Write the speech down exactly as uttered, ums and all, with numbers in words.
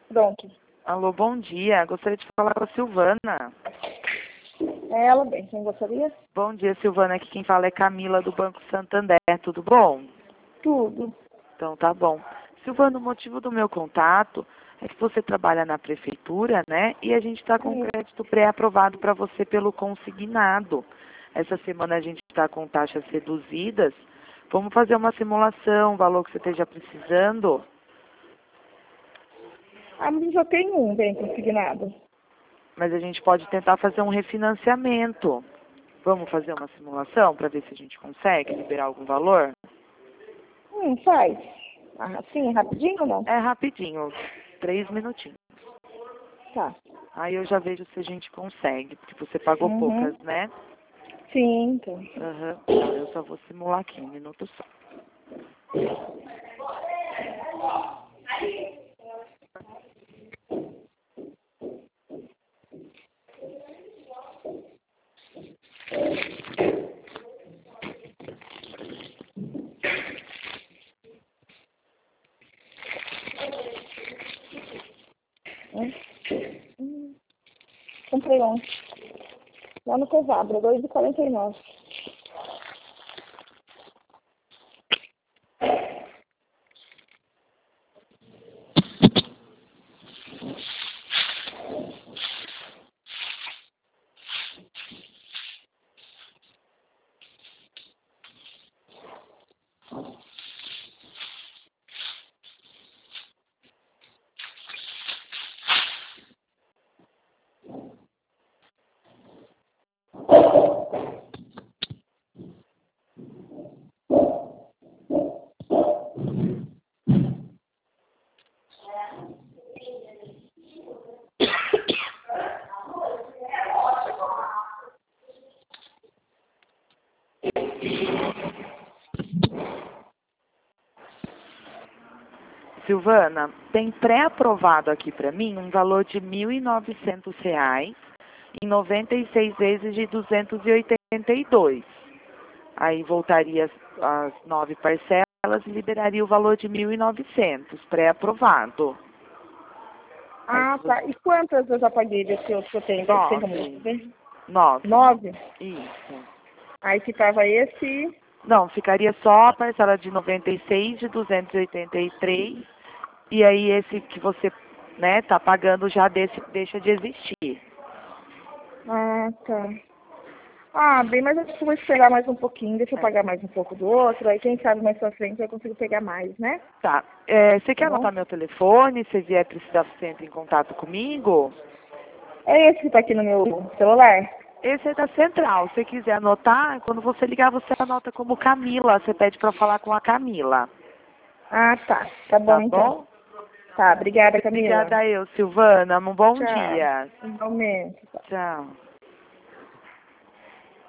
Pronto. Alô, bom dia. Gostaria de falar com a Silvana. É ela bem, quem gostaria? Bom dia, Silvana. Aqui quem fala é Camila, do Banco Santander. Tudo bom? Tudo. Então, tá bom. Silvana, o motivo do meu contato é que você trabalha na prefeitura, né? E a gente está com Sim. crédito pré-aprovado para você pelo consignado. Essa semana a gente está com taxas reduzidas. Vamos fazer uma simulação, o valor que você esteja precisando. Ah, mas já tem um bem consignado. Mas a gente pode tentar fazer um refinanciamento. Vamos fazer uma simulação para ver se a gente consegue liberar algum valor? Hum, faz. Ah, sim, rapidinho ou não? É rapidinho, três minutinhos. Tá. Aí eu já vejo se a gente consegue, porque você pagou Uhum. poucas, né? Sim, então. Aham. Então, eu só vou simular aqui, um minuto só. Hum. Hum. Comprei um. Lá no Covabra, dois e quarenta e nove. Silvana, tem pré-aprovado aqui para mim um valor de mil e novecentos reais em noventa e seis vezes de duzentos e oitenta e dois. Aí voltaria as, as nove parcelas e liberaria o valor de mil e novecentos, pré-aprovado. Aí, Ah, se tá. você... E quantas eu já paguei desse outro que eu tenho? Tem como Nove. ver? Nove. Nove? Isso. Aí ficava esse. Não, ficaria só a parcela de noventa e seis de duzentos e oitenta e três. E aí esse que você, né, tá pagando já desse, deixa de existir. Ah, tá. Ah, bem, mas acho que eu vou esperar mais um pouquinho, deixa eu É. pagar mais um pouco do outro, aí quem sabe mais pra frente eu consigo pegar mais, né? Tá. É, você Tá quer bom? anotar meu telefone? Se vier precisar, você entra em contato comigo? É esse que tá aqui no meu celular? Esse é da central. Se você quiser anotar, quando você ligar, você anota como Camila. Você pede para falar com a Camila. Ah, tá. Tá bom Tá então. bom? Tá, obrigada, Camila. Obrigada eu, Silvana. Um bom Tchau. dia. Igualmente. Tchau.